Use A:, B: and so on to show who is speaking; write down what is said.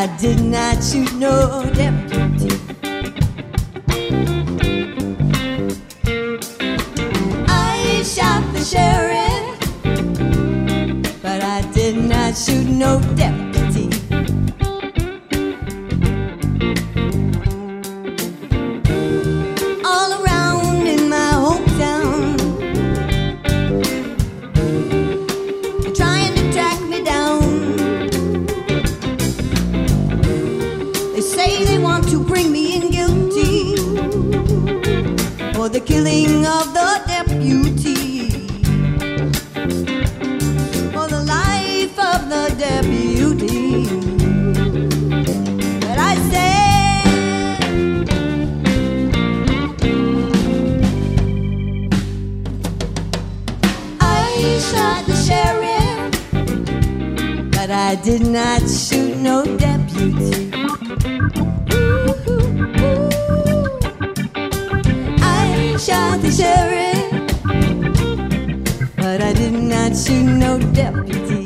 A: I did not shoot no deputy. I shot the sheriff, but I did not shoot no deputy. All around in my hometown, they're trying to track me down. They say they want to bring me in guilty for the killing of the deputy, for the life of the deputy. But I said, I shot the sheriff, but I did not shoot no deputy. I shot the sheriff, but I did not shoot no deputy.